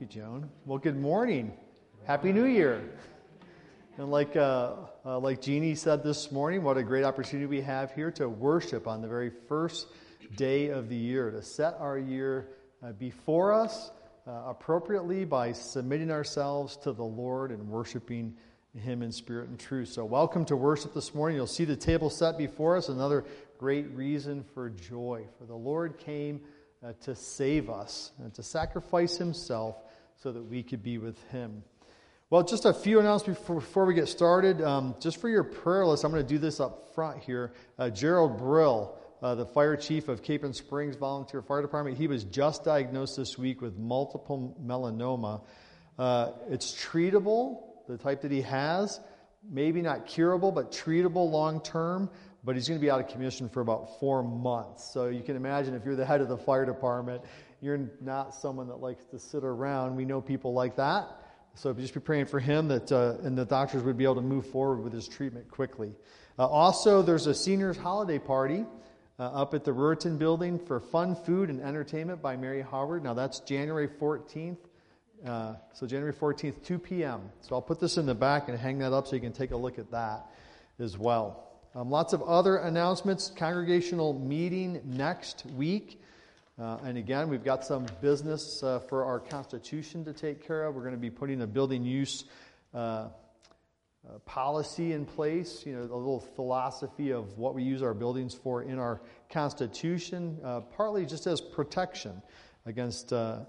you, Joan. Well, good morning. Happy New Year. And like Jeannie said this morning, what a great opportunity we have here to worship on the very first day of the year, to set our year before us appropriately by submitting ourselves to the Lord and worshiping Him in spirit and truth. So welcome to worship this morning. You'll see the table set before us, another great reason for joy. For the Lord came to save us and to sacrifice Himself so that we could be with Him. Well, just a few announcements before we get started. Just for your prayer list, I'm going to do this up front here. Gerald Brill, the fire chief of Cape and Springs Volunteer Fire Department, he was just diagnosed this week with multiple melanoma. It's treatable, the type that he has. Maybe not curable, but treatable long term. But he's going to be out of commission for about 4 months. So you can imagine if you're the head of the fire department, you're not someone that likes to sit around. We know people like that. So just be praying for him that and the doctors would be able to move forward with his treatment quickly. Also, there's a seniors holiday party up at the Ruritan building for fun, food, and entertainment by Mary Howard. Now that's January 14th. So January 14th, 2 p.m. So I'll put this in the back and hang that up so you can take a look at that as well. Lots of other announcements. Congregational meeting next week. And again, we've got some business for our Constitution to take care of. We're going to be putting a building use policy in place, a little philosophy of what we use our buildings for in our Constitution, partly just as protection against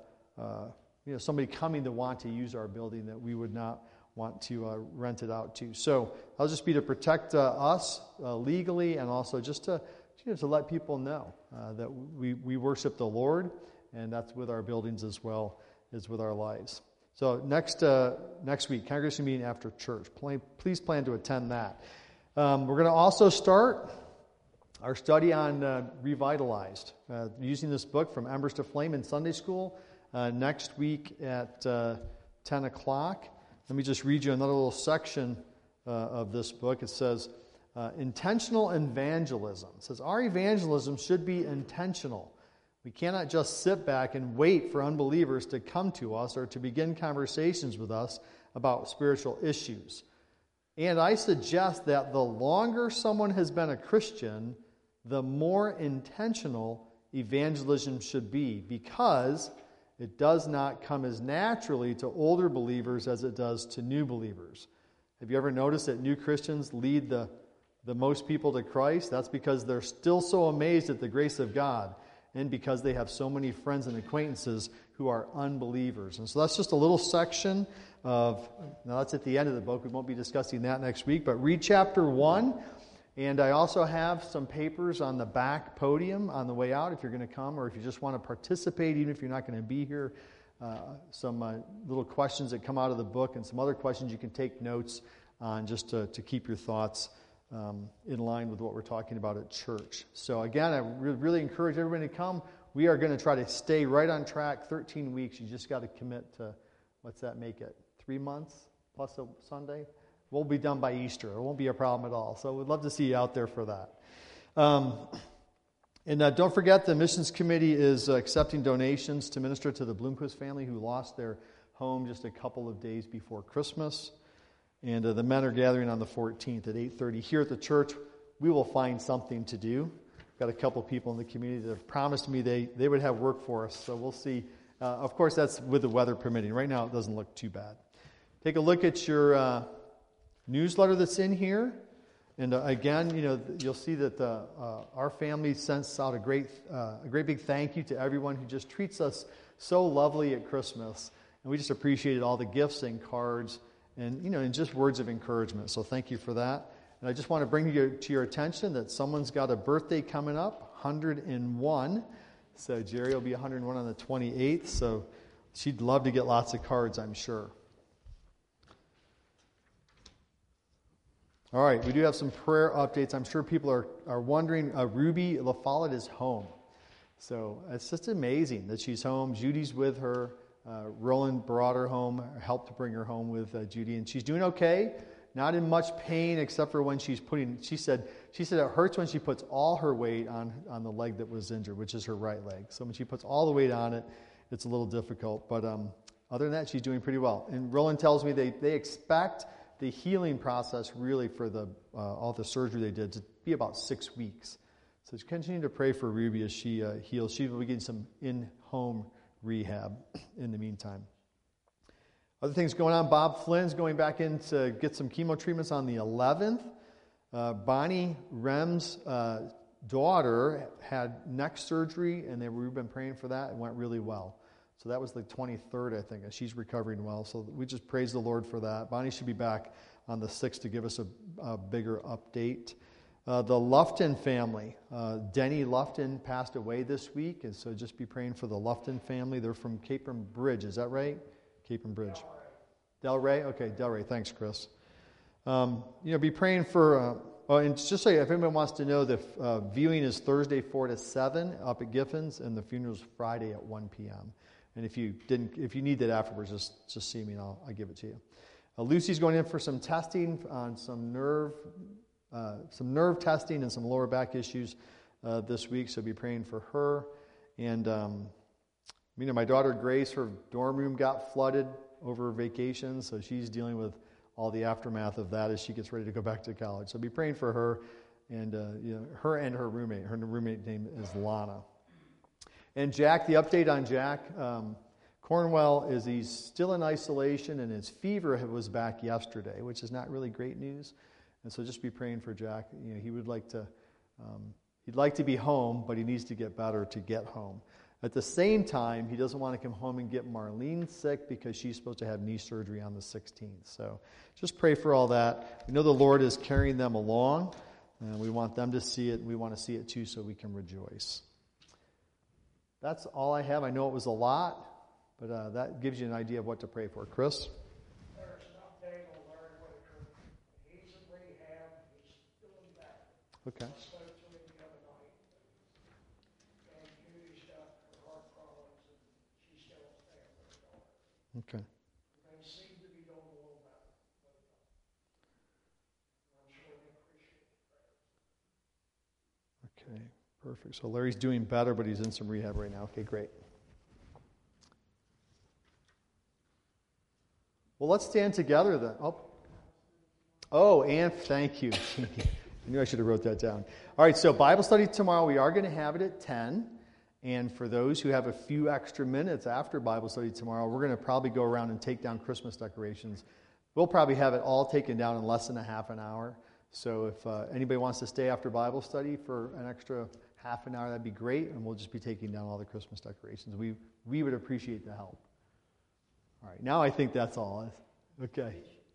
somebody coming to want to use our building that we would not want to rent it out to. So that'll just be to protect us legally, and also just to let people know that we worship the Lord, and that's with our buildings as well as with our lives. So next week, congregation meeting after church. Please plan to attend that. We're going to also start our study on Revitalized, using this book From Embers to Flame in Sunday school next week at 10 o'clock. Let me just read you another little section of this book. It says, intentional evangelism. It says, our evangelism should be intentional. We cannot just sit back and wait for unbelievers to come to us or to begin conversations with us about spiritual issues. And I suggest that the longer someone has been a Christian, the more intentional evangelism should be, because it does not come as naturally to older believers as it does to new believers. Have you ever noticed that new Christians lead the most people to Christ? That's because they're still so amazed at the grace of God, and because they have so many friends and acquaintances who are unbelievers. And so that's just a little section of, now that's at the end of the book. We won't be discussing that next week, but read chapter 1. And I also have some papers on the back podium on the way out if you're going to come, or if you just want to participate, even if you're not going to be here. Some little questions that come out of the book, and some other questions you can take notes on, just to keep your thoughts in line with what we're talking about at church. So again, I really encourage everybody to come. We are going to try to stay right on track. 13 weeks. You just got to commit to, what's that make it? 3 months plus a Sunday? We'll be done by Easter. It won't be a problem at all. So we'd love to see you out there for that. And don't forget, the missions committee is accepting donations to minister to the Bloomquist family who lost their home just a couple of days before Christmas. And the men are gathering on the 14th at 8:30 here at the church. We will find something to do. We've got a couple of people in the community that have promised me they would have work for us. So we'll see. Of course, that's with the weather permitting. Right now, it doesn't look too bad. Take a look at your newsletter that's in here. And again, you'll see that our family sends out a great big thank you to everyone who just treats us so lovely at Christmas. And we just appreciated all the gifts and cards and just words of encouragement. So thank you for that. And I just want to bring you to your attention that someone's got a birthday coming up, 101. So Jerry will be 101 on the 28th. So she'd love to get lots of cards, I'm sure. All right, we do have some prayer updates. I'm sure people are wondering. Ruby La Follette is home. So it's just amazing that she's home. Judy's with her. Roland brought her home, helped to bring her home with Judy, and she's doing okay. Not in much pain, except for when she's putting. She said it hurts when she puts all her weight on the leg that was injured, which is her right leg. So when she puts all the weight on it, it's a little difficult. But other than that, she's doing pretty well. And Roland tells me they expect the healing process really for all the surgery they did to be about 6 weeks. So continue to pray for Ruby as she heals. She will be getting some in-home rehab in the meantime. Other things going on. Bob Flynn's going back in to get some chemo treatments on the 11th. Bonnie Rem's daughter had neck surgery, and we've been praying for that. It went really well. So that was the 23rd, I think, and she's recovering well. So we just praise the Lord for that. Bonnie should be back on the 6th to give us a bigger update. The Lufton family, Denny Lufton passed away this week, and so just be praying for the Lufton family. They're from Capron Bridge, is that right? Capron Bridge. Delray? Okay, Delray. Thanks, Chris. Be praying for, and just so if anyone wants to know, the viewing is Thursday 4 to 7 up at Giffens, and the funeral is Friday at 1 p.m. And if you need that afterwards, just see me and I'll give it to you. Lucy's going in for some testing on some nerve testing and some lower back issues this week, so be praying for her. And my daughter Grace, her dorm room got flooded over vacation, so she's dealing with all the aftermath of that as she gets ready to go back to college. So be praying for her and her and her roommate. Her roommate name is Lana. And Jack, the update on Jack. Cornwell he's still in isolation, and his fever was back yesterday, which is not really great news. And so just be praying for Jack. He would like to, he'd like to be home, but he needs to get better to get home. At the same time, he doesn't want to come home and get Marlene sick because she's supposed to have knee surgery on the 16th. So just pray for all that. We know the Lord is carrying them along, and we want them to see it. We want to see it too, so we can rejoice. That's all I have. I know it was a lot, but that gives you an idea of what to pray for. Chris? There's an update on Larry Whitaker. He's in rehab. He's doing better. Okay. I spoke to him the other night. And Judy's got her heart problems, and she's still staying with her daughter. Okay. They seem to be doing a little better. But I'm sure they appreciate the prayers. Okay. Perfect. So Larry's doing better, but he's in some rehab right now. Okay, great. Well, let's stand together then. And thank you. I knew I should have wrote that down. All right, so Bible study tomorrow. We are going to have it at 10. And for those who have a few extra minutes after Bible study tomorrow, we're going to probably go around and take down Christmas decorations. We'll probably have it all taken down in less than a half an hour. So if anybody wants to stay after Bible study for an extra half an hour, that'd be great, and we'll just be taking down all the Christmas decorations. We would appreciate the help. All right, now I think that's all. Okay.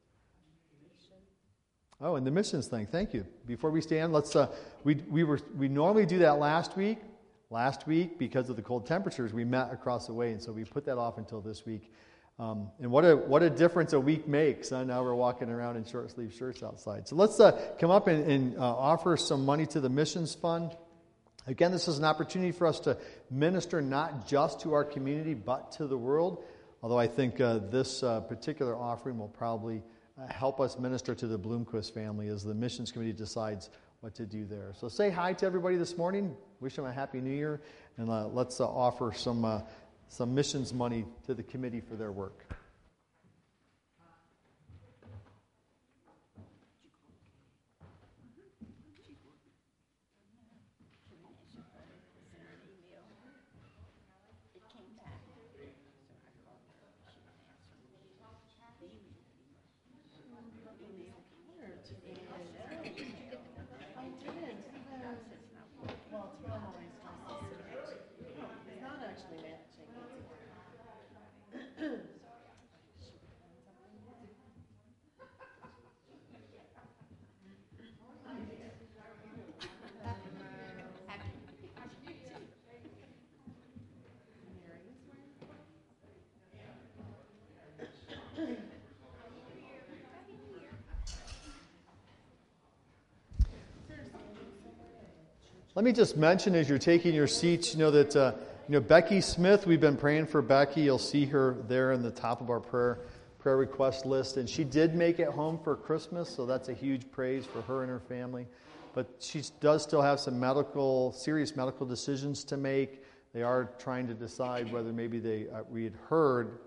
Oh, and the missions thing. Thank you. Before we stand, let's. We normally do that last week. Last week, because of the cold temperatures, we met across the way, and so we put that off until this week. And what a difference a week makes. Now we're walking around in short sleeve shirts outside. So let's come up and offer some money to the missions fund. Again, this is an opportunity for us to minister not just to our community, but to the world. Although I think this particular offering will probably help us minister to the Bloomquist family as the missions committee decides what to do there. So say hi to everybody this morning. Wish them a Happy New Year. And let's offer some missions money to the committee for their work. Let me just mention as you're taking your seats, that Becky Smith, we've been praying for Becky. You'll see her there in the top of our prayer request list. And she did make it home for Christmas, so that's a huge praise for her and her family. But she does still have some serious medical decisions to make. They are trying to decide whether maybe we had heard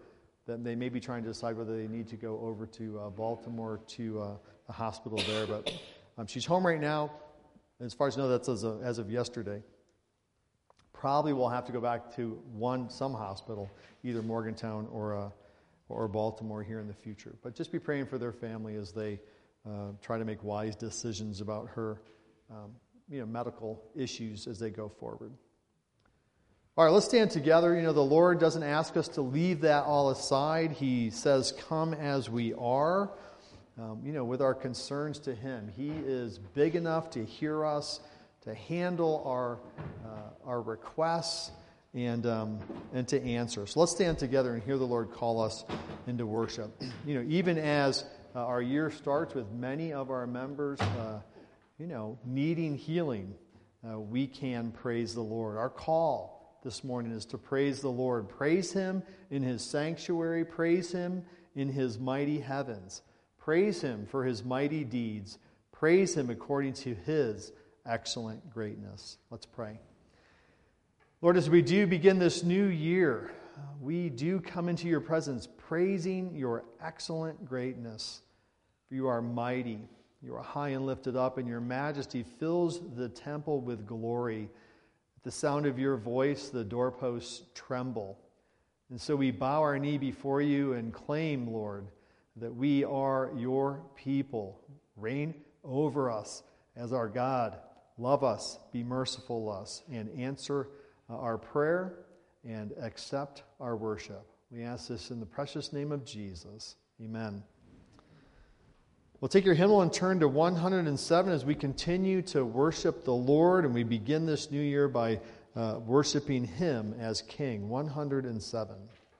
that they may be trying to decide whether they need to go over to Baltimore to the hospital there. But she's home right now. As far as I know, that's as of yesterday. Probably will have to go back to some hospital, either Morgantown or Baltimore here in the future. But just be praying for their family as they try to make wise decisions about her medical issues as they go forward. All right, let's stand together. The Lord doesn't ask us to leave that all aside. He says, come as we are, with our concerns to Him. He is big enough to hear us, to handle our requests, and to answer. So let's stand together and hear the Lord call us into worship. Even as our year starts with many of our members, needing healing, we can praise the Lord. Our call this morning is to praise the Lord. Praise Him in His sanctuary. Praise Him in His mighty heavens. Praise Him for His mighty deeds. Praise Him according to His excellent greatness. Let's pray. Lord, as we do begin this new year, we do come into your presence praising your excellent greatness. For you are mighty, you are high and lifted up, and your majesty fills the temple with glory. At the sound of your voice, the doorposts tremble. And so we bow our knee before you and claim, Lord, that we are your people. Reign over us as our God. Love us, be merciful to us, and answer our prayer and accept our worship. We ask this in the precious name of Jesus. Amen. We'll take your hymnal and turn to 107 as we continue to worship the Lord, and we begin this new year by worshiping Him as King. 107.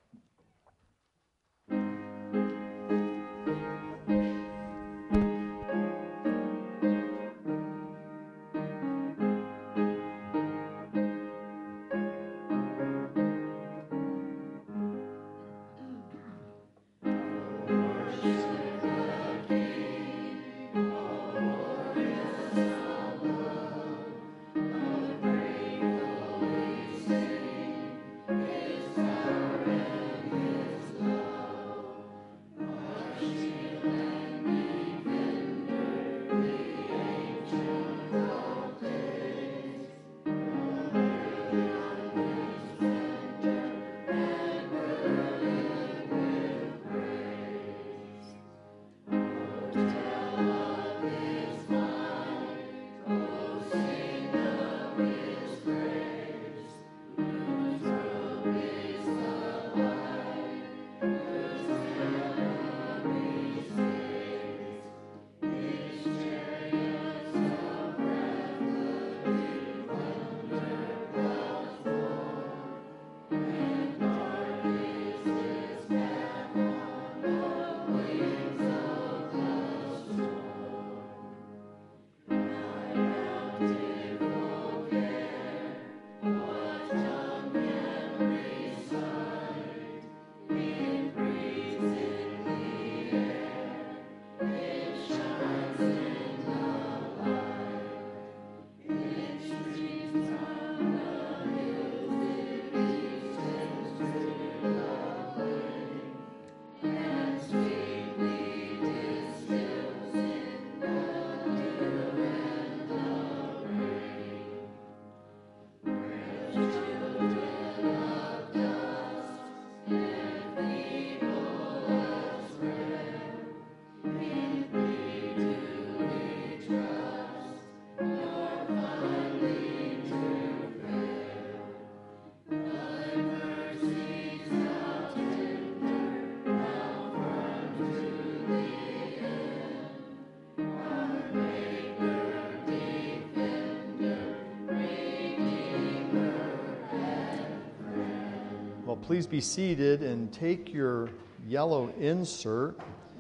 Please be seated and take your yellow insert.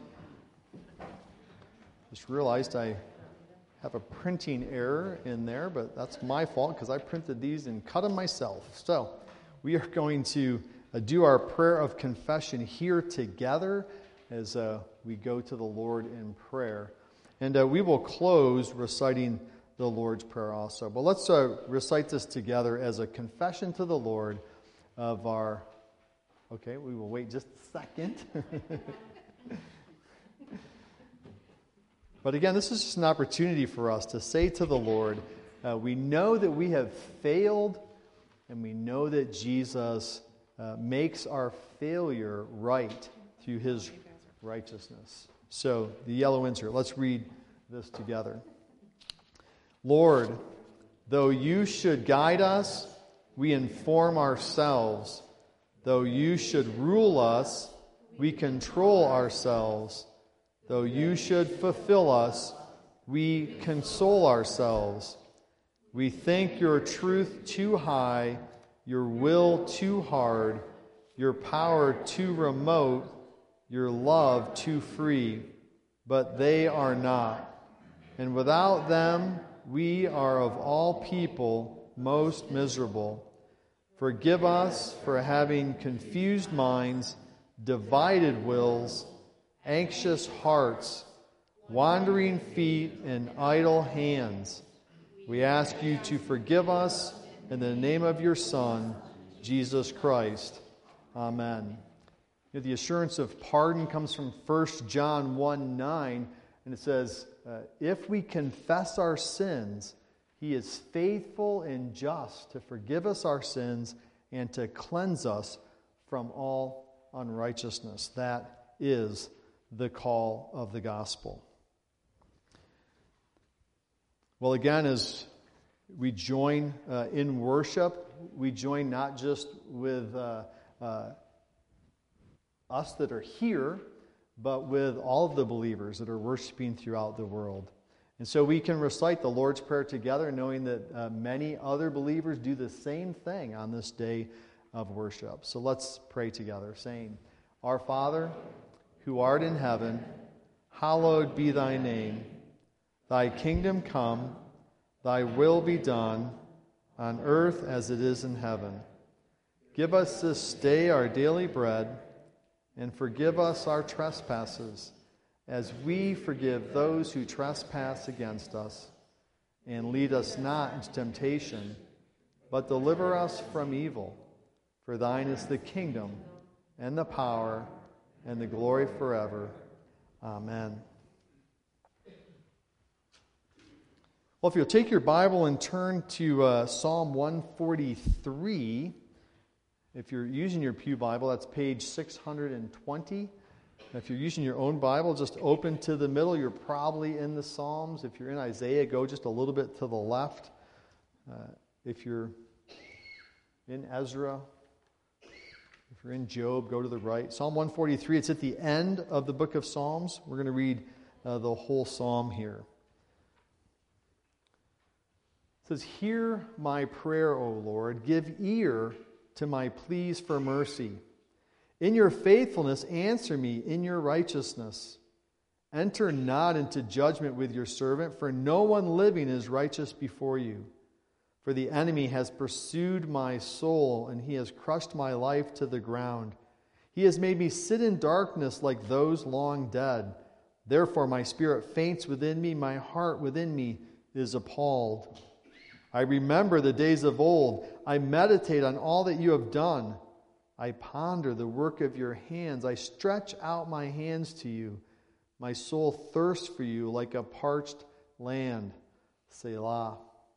Just realized I have a printing error in there, but that's my fault because I printed these and cut them myself. So we are going to do our prayer of confession here together as we go to the Lord in prayer. And we will close reciting the Lord's Prayer also. But let's recite this together as a confession to the Lord of Okay, we will wait just a second. But again, this is just an opportunity for us to say to the Lord, we know that we have failed, and we know that Jesus makes our failure right through his righteousness. So, the yellow insert, let's read this together. Lord, though you should guide us, we inform ourselves. Though you should rule us, we control ourselves. Though you should fulfill us, we console ourselves. We think your truth too high, your will too hard, your power too remote, your love too free, but they are not. And without them, we are of all people most miserable. Forgive us for having confused minds, divided wills, anxious hearts, wandering feet, and idle hands. We ask you to forgive us in the name of your Son, Jesus Christ. Amen. The assurance of pardon comes from 1 John 1:9, and it says, if we confess our sins, he is faithful and just to forgive us our sins and to cleanse us from all unrighteousness. That is the call of the gospel. Well, again, as we join in worship, we join not just with us that are here, but with all of the believers that are worshiping throughout the world. And so we can recite the Lord's Prayer together, knowing that many other believers do the same thing on this day of worship. So let's pray together, saying, Our Father, who art in heaven, hallowed be thy name. Thy kingdom come, thy will be done, on earth as it is in heaven. Give us this day our daily bread, and forgive us our trespasses, as we forgive those who trespass against us. And lead us not into temptation, but deliver us from evil. For thine is the kingdom, and the power, and the glory forever. Amen. Well, if you'll take your Bible and turn to Psalm 143, if you're using your Pew Bible, that's page 620. If you're using your own Bible, just open to the middle. You're probably in the Psalms. If you're in Isaiah, go just a little bit to the left. If you're in Ezra, if you're in Job, go to the right. Psalm 143, it's at the end of the book of Psalms. We're going to read the whole psalm here. It says, Hear my prayer, O Lord. Give ear to my pleas for mercy. In your faithfulness, answer me in your righteousness. Enter not into judgment with your servant, for no one living is righteous before you. For the enemy has pursued my soul, and he has crushed my life to the ground. He has made me sit in darkness like those long dead. Therefore my spirit faints within me, my heart within me is appalled. I remember the days of old. I meditate on all that you have done. I ponder the work of your hands. I stretch out my hands to you. My soul thirsts for you like a parched land. Selah.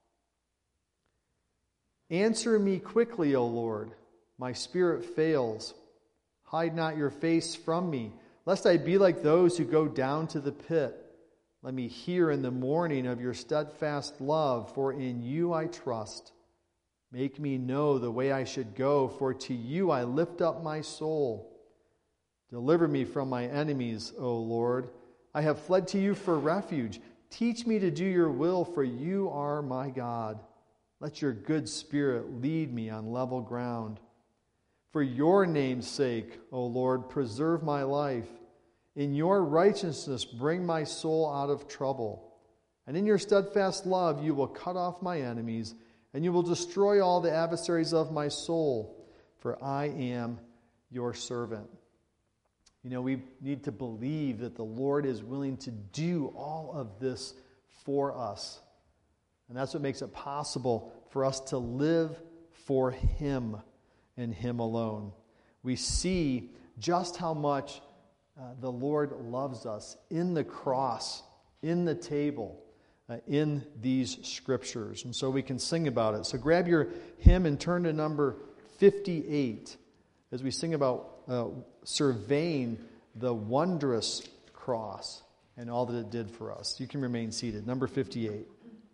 Answer me quickly, O Lord. My spirit fails. Hide not your face from me, lest I be like those who go down to the pit. Let me hear in the morning of your steadfast love, for in you I trust. Make me know the way I should go, for to you I lift up my soul. Deliver me from my enemies, O Lord. I have fled to you for refuge. Teach me to do your will, for you are my God. Let your good spirit lead me on level ground. For your name's sake, O Lord, preserve my life. In your righteousness, bring my soul out of trouble. And in your steadfast love, you will cut off my enemies, and you will destroy all the adversaries of my soul, for I am your servant. You know, we need to believe that the Lord is willing to do all of this for us. And that's what makes it possible for us to live for Him and Him alone. we see just how much the Lord loves us in the cross, in the table, in these scriptures. And so we can sing about it. So grab your hymn and turn to number 58 as we sing about surveying the wondrous cross and all that it did for us. You can remain seated. Number 58.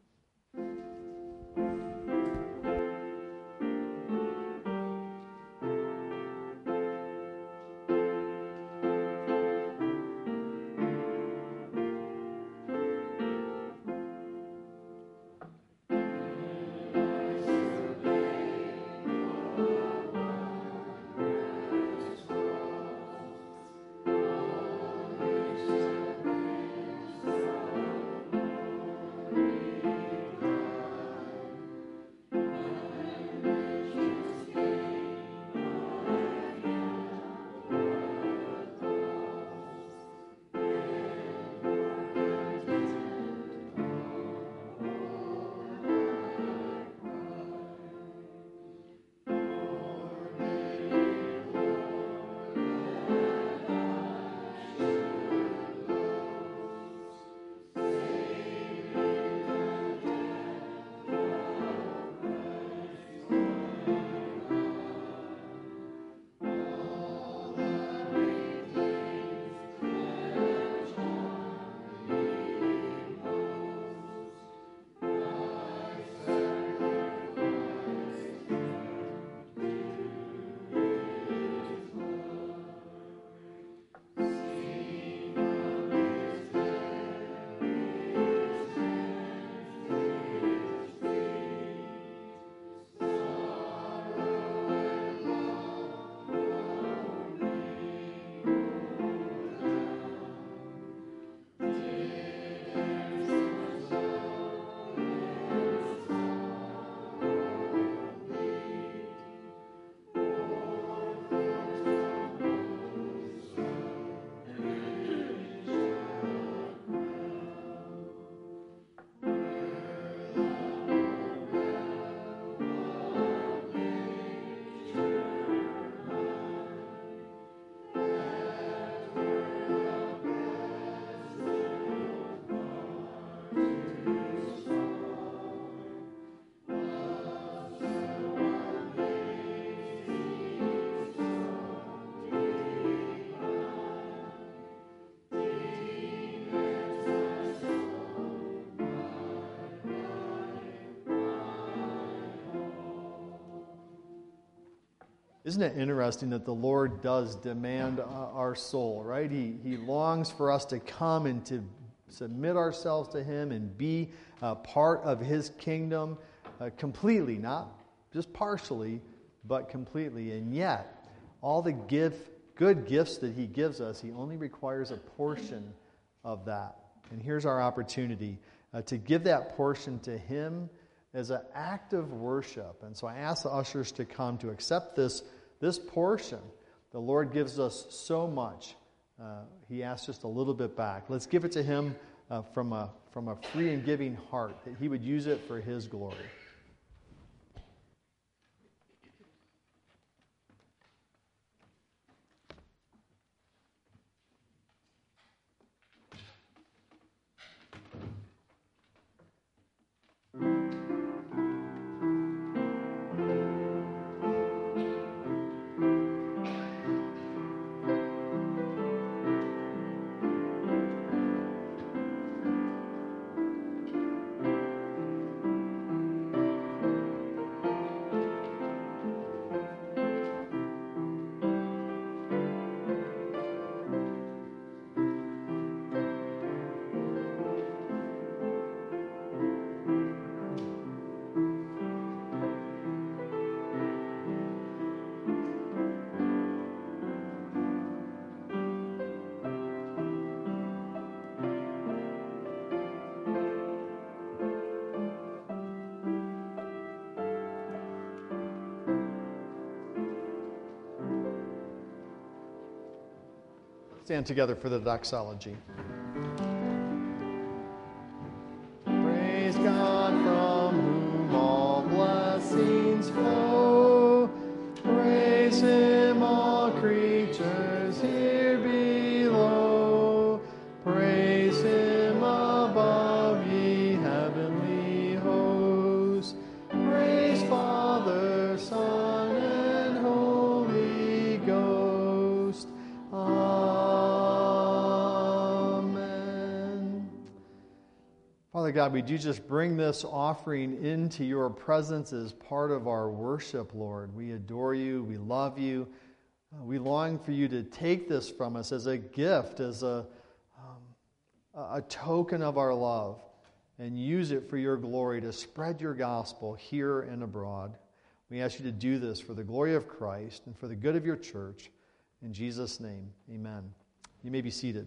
Isn't it interesting that the Lord does demand our soul, right? He longs for us to come and to submit ourselves to Him and be part of His kingdom completely, not just partially, but completely. And yet, all the good gifts that He gives us, He only requires a portion of that. And here's our opportunity to give that portion to Him as an act of worship. And so I ask the ushers to come to accept this portion. The Lord gives us so much. He asks just a little bit back. Let's give it to Him from a free and giving heart, that He would use it for His glory. Stand together for the doxology. Praise God from whom all blessings flow. Praise Him, all Father God, we do just bring this offering into your presence as part of our worship, Lord. We adore you. We love you. We long for you to take this from us as a gift, as a token of our love, and use it for your glory to spread your gospel here and abroad. We ask you to do this for the glory of Christ and for the good of your church. In Jesus' name, amen. You may be seated.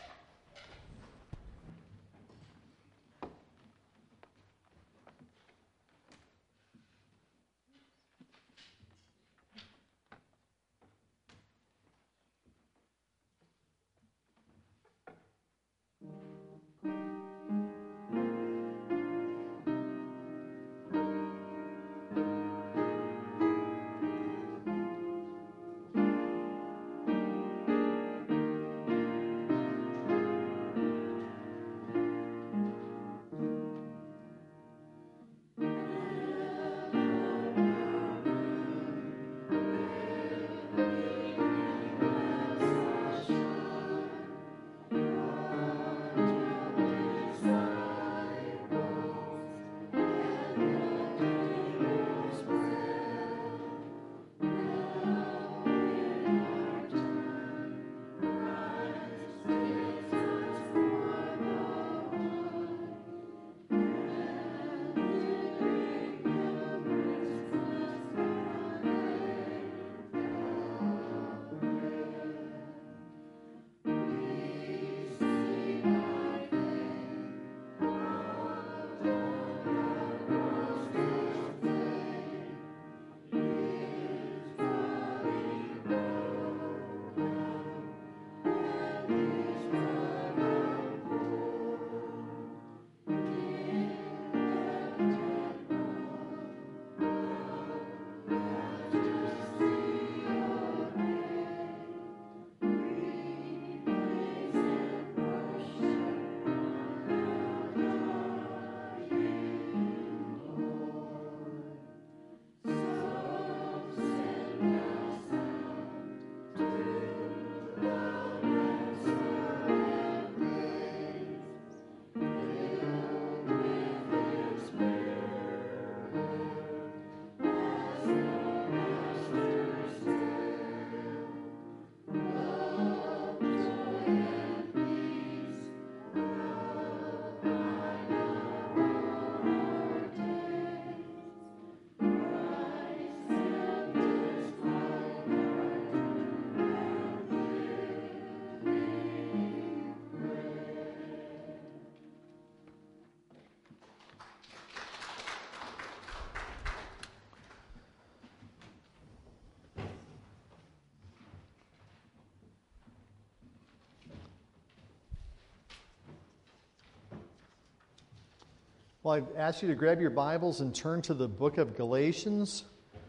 Well, I've asked you to grab your Bibles and turn to the book of Galatians.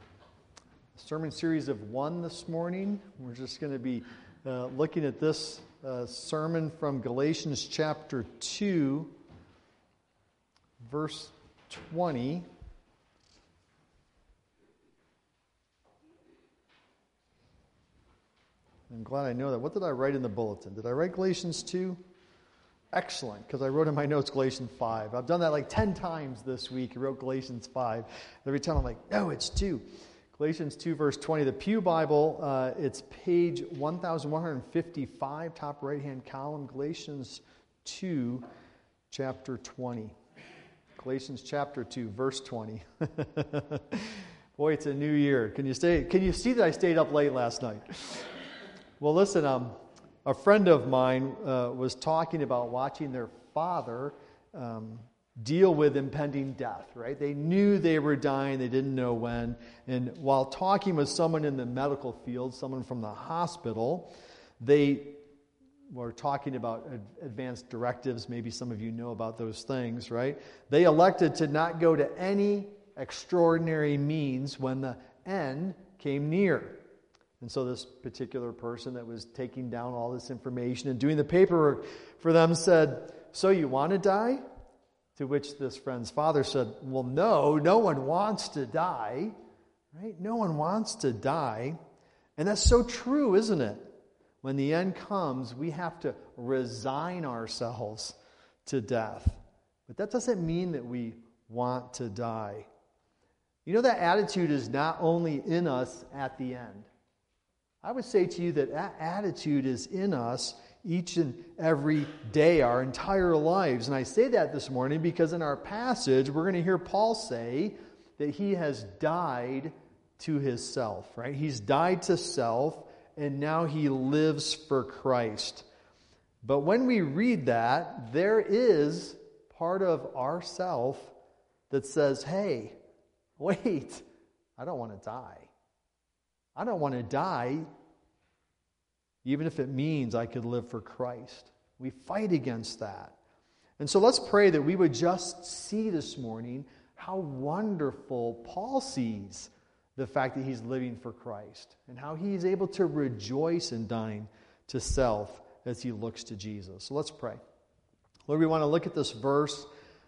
Sermon series of 1 this morning. We're just going to be looking at this sermon from Galatians chapter 2, verse 20. I'm glad I know that. What did I write in the bulletin? Did I write Galatians 2? Excellent, because I wrote in my notes Galatians 5. I've done that like 10 times this week. I wrote Galatians 5. Every time I'm like, no, it's 2. Galatians 2, verse 20. The Pew Bible, it's page 1155, top right-hand column. Galatians 2, chapter 20. Galatians chapter 2, verse 20. Boy, it's a new year. Can you see that I stayed up late last night? Well, listen, a friend of mine was talking about watching their father deal with impending death, right? They knew they were dying, they didn't know when. And while talking with someone in the medical field, someone from the hospital, they were talking about advanced directives. Maybe some of you know about those things, right? They elected to not go to any extraordinary means when the end came near. And so this particular person that was taking down all this information and doing the paperwork for them said, "So you want to die?" To which this friend's father said, "Well, no one wants to die." Right? No one wants to die. And that's so true, isn't it? When the end comes, we have to resign ourselves to death. But that doesn't mean that we want to die. You know, that attitude is not only in us at the end. I would say to you that that attitude is in us each and every day, our entire lives. And I say that this morning because in our passage, we're going to hear Paul say that he has died to his self, right? He's died to self, and now he lives for Christ. But when we read that, there is part of ourself that says, hey, wait, I don't want to die. I don't want to die, even if it means I could live for Christ. We fight against that. And so let's pray that we would just see this morning how wonderful Paul sees the fact that he's living for Christ and how he is able to rejoice in dying to self as he looks to Jesus. So let's pray. Lord, we want to look at this verse.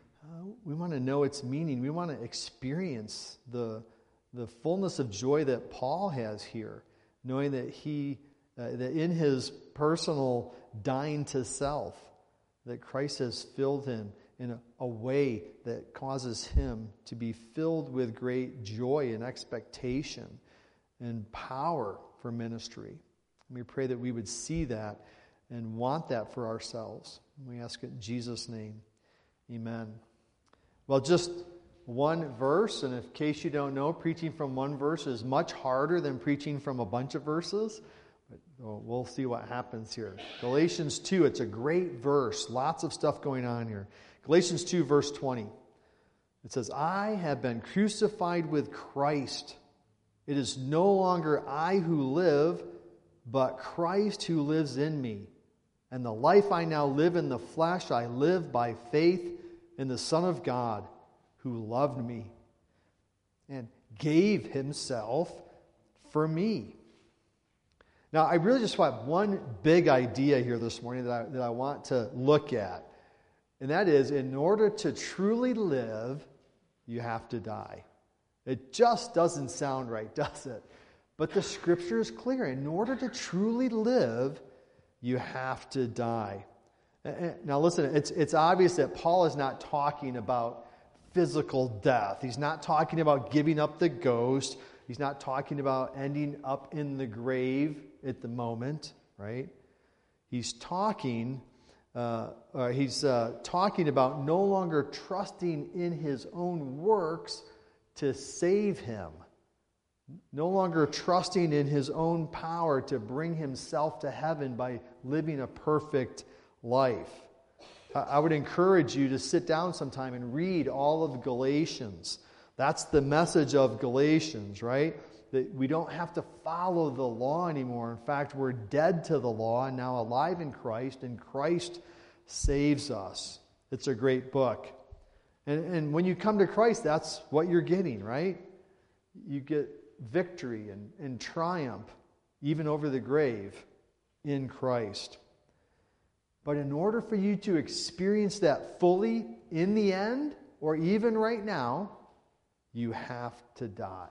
We want to know its meaning. We want to experience the fullness of joy that Paul has here, knowing that that in his personal dying to self, that Christ has filled him in a way that causes him to be filled with great joy and expectation and power for ministry. And we pray that we would see that and want that for ourselves. We ask it in Jesus' name. Amen. Well, just one verse, and in case you don't know, preaching from one verse is much harder than preaching from a bunch of verses. But we'll see what happens here. Galatians 2, it's a great verse. Lots of stuff going on here. Galatians 2, verse 20. It says, I have been crucified with Christ. It is no longer I who live, but Christ who lives in me. And the life I now live in the flesh, I live by faith in the Son of God, who loved me and gave himself for me. Now, I really just want one big idea here this morning that I want to look at. And that is, in order to truly live, you have to die. It just doesn't sound right, does it? But the Scripture is clear. In order to truly live, you have to die. Now listen, it's obvious that Paul is not talking about physical death. He's not talking about giving up the ghost. He's not talking about ending up in the grave at the moment, right? He's talking about no longer trusting in his own works to save him. No longer trusting in his own power to bring himself to heaven by living a perfect life. I would encourage you to sit down sometime and read all of Galatians. That's the message of Galatians, right? That we don't have to follow the law anymore. In fact, we're dead to the law and now alive in Christ, and Christ saves us. It's a great book. And when you come to Christ, that's what you're getting, right? You get victory and triumph, even over the grave, in Christ. But in order for you to experience that fully in the end, or even right now, you have to die.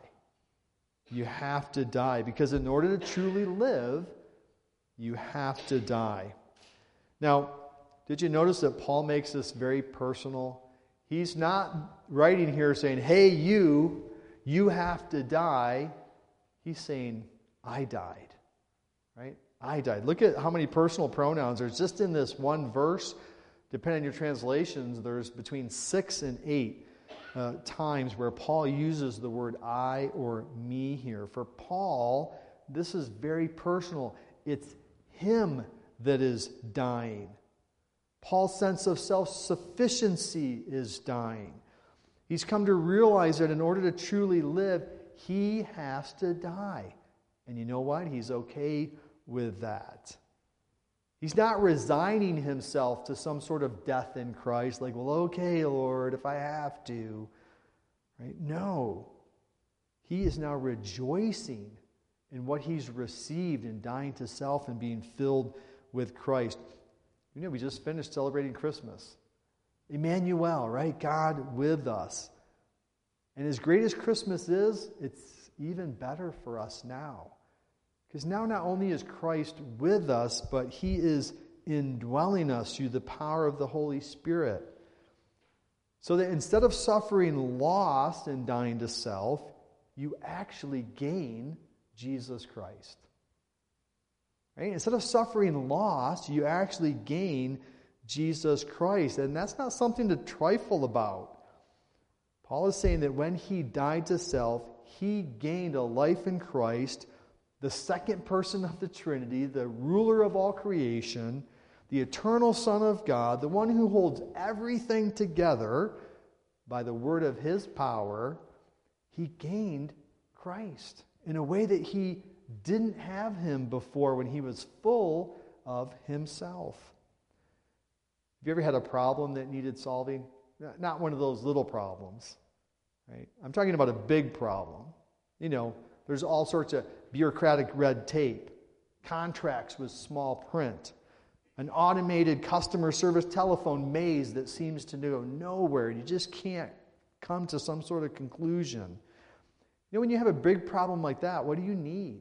You have to die, because in order to truly live, you have to die. Now, did you notice that Paul makes this very personal? He's not writing here saying, hey, you have to die. He's saying, I died. Right? I died. Look at how many personal pronouns there's just in this one verse. Depending on your translations, there's between 6 and 8 times where Paul uses the word I or me here. For Paul, this is very personal. It's him that is dying. Paul's sense of self-sufficiency is dying. He's come to realize that in order to truly live, he has to die. And you know what? He's okay with that. He's not resigning himself to some sort of death in Christ, like, well, okay, Lord, if I have to. Right? No. He is now rejoicing in what he's received in dying to self and being filled with Christ. You know, we just finished celebrating Christmas. Emmanuel, right? God with us. And as great as Christmas is, it's even better for us now. Because now not only is Christ with us, but he is indwelling us through the power of the Holy Spirit. So that instead of suffering loss and dying to self, you actually gain Jesus Christ. Right? Instead of suffering loss, you actually gain Jesus Christ. And that's not something to trifle about. Paul is saying that when he died to self, he gained a life in Christ, the second person of the Trinity, the ruler of all creation, the eternal Son of God, the one who holds everything together by the word of his power. He gained Christ in a way that he didn't have him before when he was full of himself. Have you ever had a problem that needed solving? Not one of those little problems, right? I'm talking about a big problem. You know, there's all sorts of bureaucratic red tape, contracts with small print, an automated customer service telephone maze that seems to go nowhere. You just can't come to some sort of conclusion. You know, when you have a big problem like that, what do you need?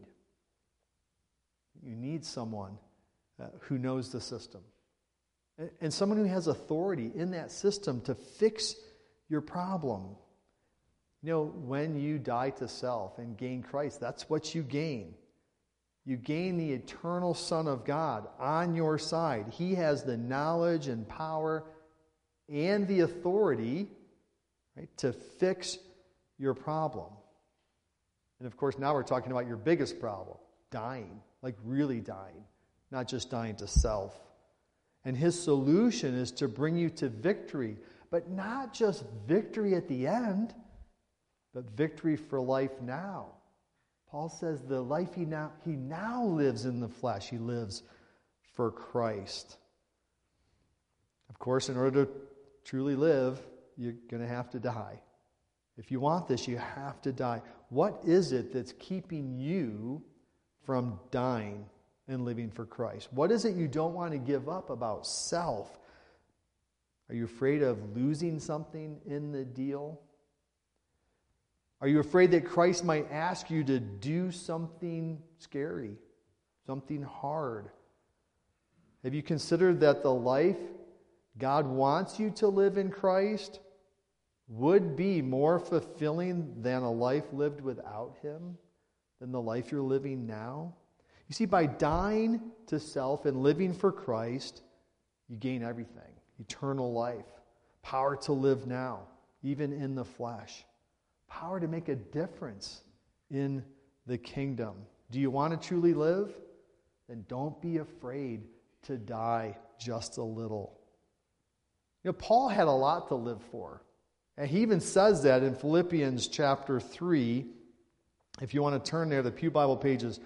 You need someone who knows the system. And someone who has authority in that system to fix your problem. You know, when you die to self and gain Christ, that's what you gain. You gain the eternal Son of God on your side. He has the knowledge and power and the authority, right, to fix your problem. And of course, now we're talking about your biggest problem, dying, like really dying, not just dying to self. And his solution is to bring you to victory, but not just victory at the end, but victory for life now. Paul says the life he now lives in the flesh, he lives for Christ. Of course, in order to truly live, you're going to have to die. If you want this, you have to die. What is it that's keeping you from dying and living for Christ? What is it you don't want to give up about self? Are you afraid of losing something in the deal? Are you afraid that Christ might ask you to do something scary, something hard? Have you considered that the life God wants you to live in Christ would be more fulfilling than a life lived without Him, than the life you're living now? You see, by dying to self and living for Christ, you gain everything. Eternal life, power to live now, even in the flesh, power to make a difference in the kingdom. Do you want to truly live? Then don't be afraid to die just a little. You know, Paul had a lot to live for. And he even says that in Philippians chapter 3. If you want to turn there, the Pew Bible page is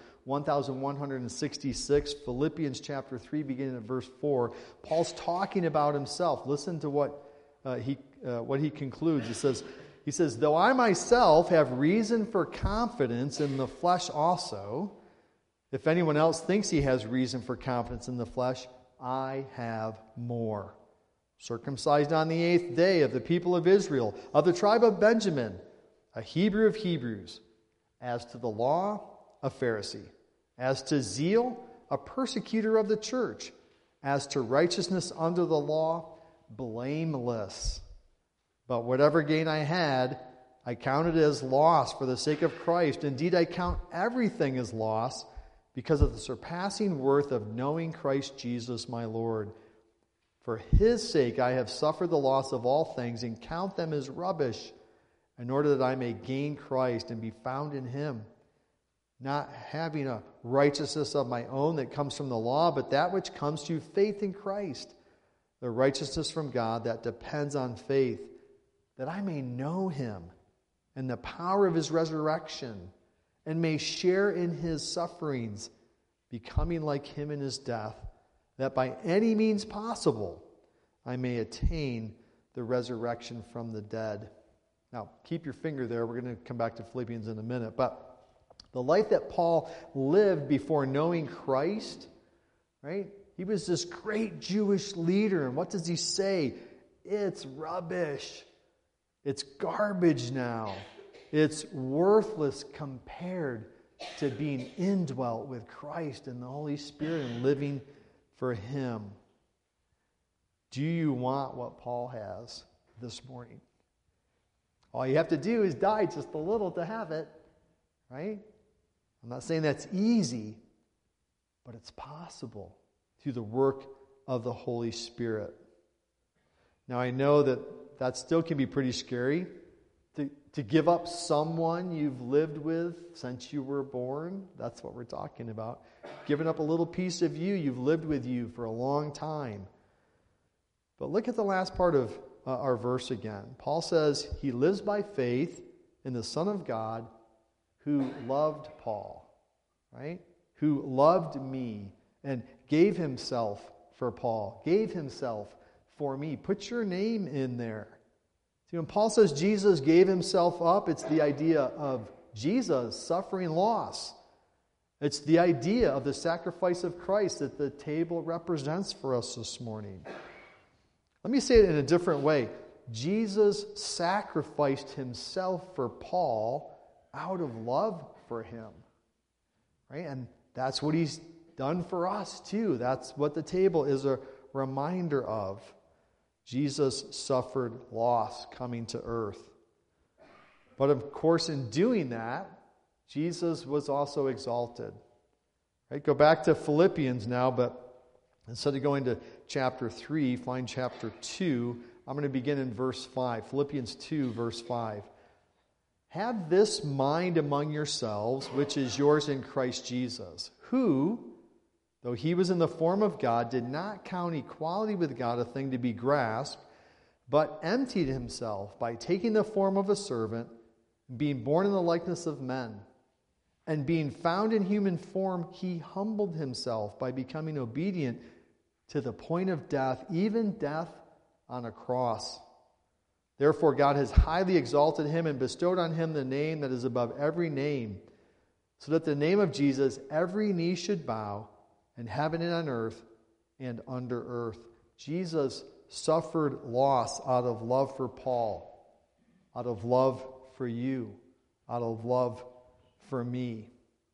1166, Philippians chapter 3, beginning at verse 4. Paul's talking about himself. Listen to what he concludes. He says, though I myself have reason for confidence in the flesh also, if anyone else thinks he has reason for confidence in the flesh, I have more. Circumcised on the 8th day of the people of Israel, of the tribe of Benjamin, a Hebrew of Hebrews, as to the law, a Pharisee, as to zeal, a persecutor of the church, as to righteousness under the law, blameless. But whatever gain I had, I counted as loss for the sake of Christ. Indeed, I count everything as loss because of the surpassing worth of knowing Christ Jesus my Lord. For His sake I have suffered the loss of all things and count them as rubbish, in order that I may gain Christ and be found in Him, not having a righteousness of my own that comes from the law, but that which comes through faith in Christ, the righteousness from God that depends on faith, that I may know Him and the power of His resurrection, and may share in His sufferings, becoming like Him in His death, that by any means possible I may attain the resurrection from the dead. Now, keep your finger there. We're going to come back to Philippians in a minute. But the life that Paul lived before knowing Christ, right? He was this great Jewish leader. And what does he say? It's rubbish. It's garbage now. It's worthless compared to being indwelt with Christ and the Holy Spirit and living for Him. Do you want what Paul has? this morning. All you have to do is die just a little to have it, right? I'm not saying that's easy, but it's possible through the work of the Holy Spirit. Now, I know that still can be pretty scary to give up someone you've lived with since you were born. That's what we're talking about. Giving up a little piece of you've lived with you for a long time. But look at the last part of our verse again. Paul says he lives by faith in the Son of God who loved Paul, right? Who loved me and gave himself for Paul, gave himself for me. Put your name in there. See, when Paul says Jesus gave himself up, it's the idea of Jesus suffering loss. It's the idea of the sacrifice of Christ that the table represents for us this morning. Let me say it in a different way. Jesus sacrificed himself for Paul out of love for him. Right? And that's what he's done for us too. That's what the table is a reminder of. Jesus suffered loss coming to earth. But of course, in doing that, Jesus was also exalted. Right? Go back to Philippians now, but instead of going to chapter 3, find chapter 2. I'm going to begin in verse 5. Philippians 2, verse 5. Have this mind among yourselves, which is yours in Christ Jesus, who, though he was in the form of God, did not count equality with God a thing to be grasped, but emptied himself by taking the form of a servant, being born in the likeness of men. And being found in human form, he humbled himself by becoming obedient to the point of death, even death on a cross. Therefore God has highly exalted him and bestowed on him the name that is above every name, so that the name of Jesus every knee should bow, in heaven and on earth and under earth. Jesus suffered loss out of love for Paul, out of love for you, out of love for me.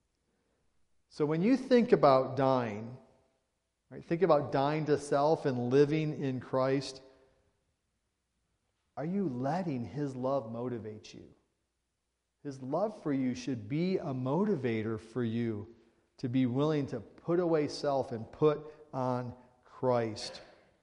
So when you think about dying, right, think about dying to self and living in Christ, are you letting his love motivate you? His love for you should be a motivator for you to be willing to put away self and put on Christ.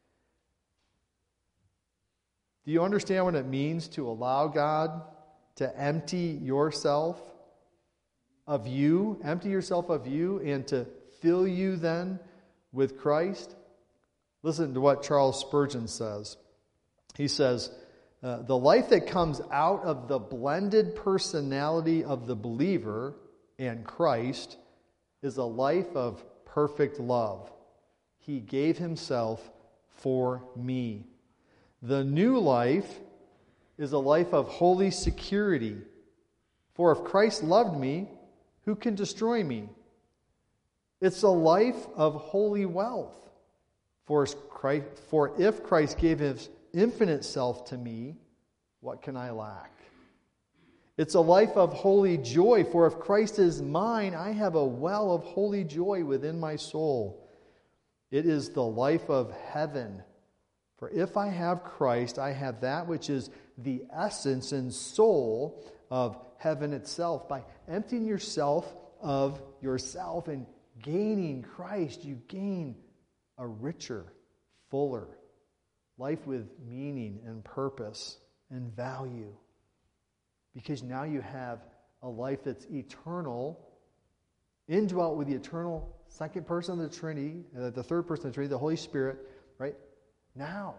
Do you understand what it means to allow God to empty yourself of you, empty yourself of you, and to fill you then with Christ? Listen to what Charles Spurgeon says. He says, the life that comes out of the blended personality of the believer and Christ is a life of perfect love. He gave himself for me. The new life is a life of holy security. For if Christ loved me, who can destroy me? It's a life of holy wealth. For if Christ gave his infinite self to me, what can I lack? It's a life of holy joy, for if Christ is mine, I have a well of holy joy within my soul. It is the life of heaven. For if I have Christ, I have that which is the essence and soul of heaven itself. By emptying yourself of yourself and gaining Christ, you gain a richer, fuller life with meaning and purpose and value. Because now you have a life that's eternal, indwelt with the eternal second person of the Trinity, the third person of the Trinity, the Holy Spirit, right? Now.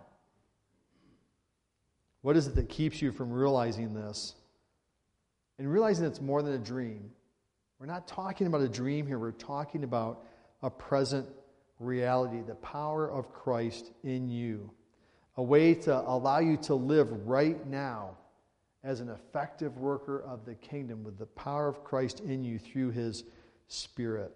What is it that keeps you from realizing this? And realizing it's more than a dream. We're not talking about a dream here. We're talking about a present reality, the power of Christ in you. A way to allow you to live right now as an effective worker of the kingdom with the power of Christ in you through his Spirit.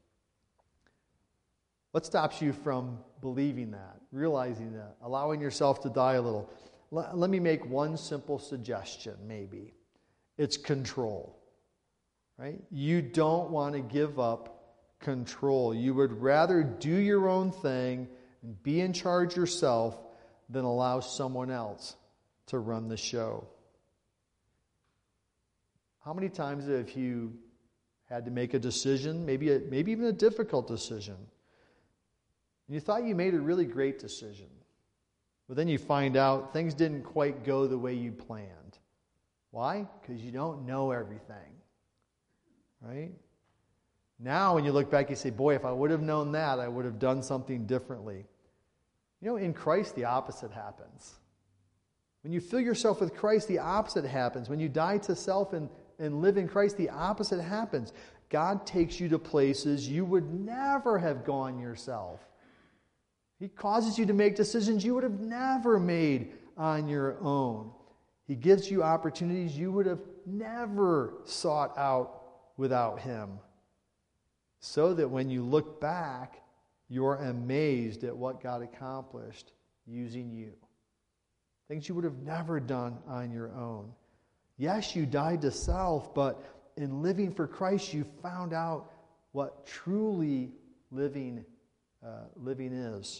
What stops you from believing that, realizing that, allowing yourself to die a little? Let me make one simple suggestion, maybe. It's control. Right? You don't want to give up control. You would rather do your own thing and be in charge yourself than allow someone else to run the show. How many times have you had to make a decision, maybe even a difficult decision, and you thought you made a really great decision, but then you find out things didn't quite go the way you planned? Why? Because you don't know everything, right? Now when you look back, you say, boy, if I would have known that, I would have done something differently. You know, in Christ, the opposite happens. When you fill yourself with Christ, the opposite happens. When you die to self and live in Christ, the opposite happens. God takes you to places you would never have gone yourself. He causes you to make decisions you would have never made on your own. He gives you opportunities you would have never sought out without Him. So that when you look back, you're amazed at what God accomplished using you. Things you would have never done on your own. Yes, you died to self, but in living for Christ, you found out what truly living is.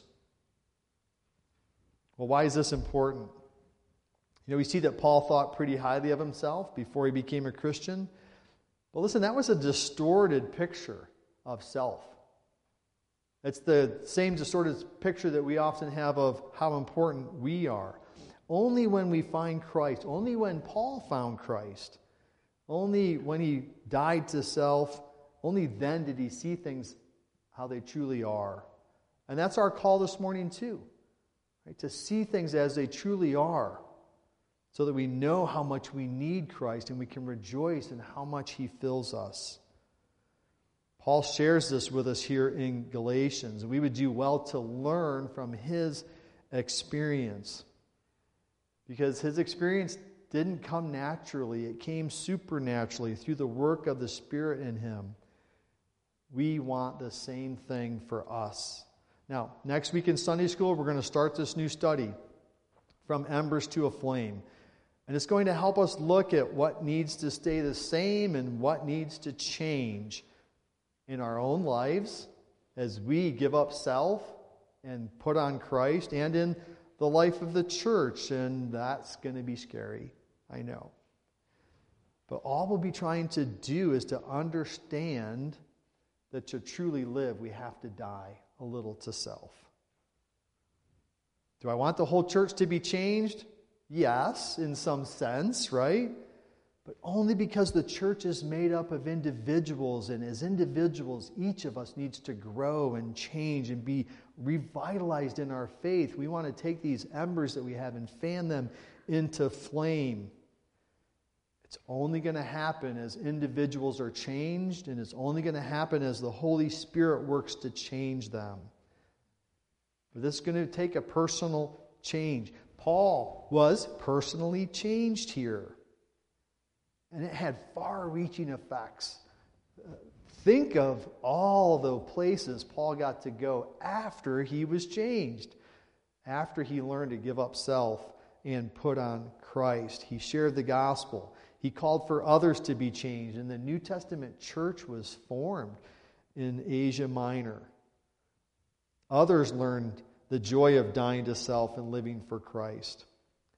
Well, why is this important? You know, we see that Paul thought pretty highly of himself before he became a Christian. But listen, that was a distorted picture of self. It's the same distorted picture that we often have of how important we are. Only when we find Christ, only when Paul found Christ, only when he died to self, only then did he see things how they truly are. And that's our call this morning too, right? To see things as they truly are, so that we know how much we need Christ and we can rejoice in how much He fills us. Paul shares this with us here in Galatians, and we would do well to learn from his experience. Because his experience didn't come naturally, it came supernaturally through the work of the Spirit in him. We want the same thing for us. Now, next week in Sunday school, we're going to start this new study, From Embers to a Flame. And it's going to help us look at what needs to stay the same and what needs to change in our own lives as we give up self and put on Christ, and in the life of the church. And that's going to be scary, I know. But all we'll be trying to do is to understand that to truly live, we have to die a little to self. Do I want the whole church to be changed? Yes, in some sense, right? But only because the church is made up of individuals, and as individuals, each of us needs to grow and change and be revitalized in our faith. We want to take these embers that we have and fan them into flame. It's only going to happen as individuals are changed, and it's only going to happen as the Holy Spirit works to change them. But this is going to take a personal change. Paul was personally changed here. And it had far-reaching effects. Think of all the places Paul got to go after he was changed. After he learned to give up self and put on Christ. He shared the gospel. He called for others to be changed. And the New Testament church was formed in Asia Minor. Others learned the joy of dying to self and living for Christ.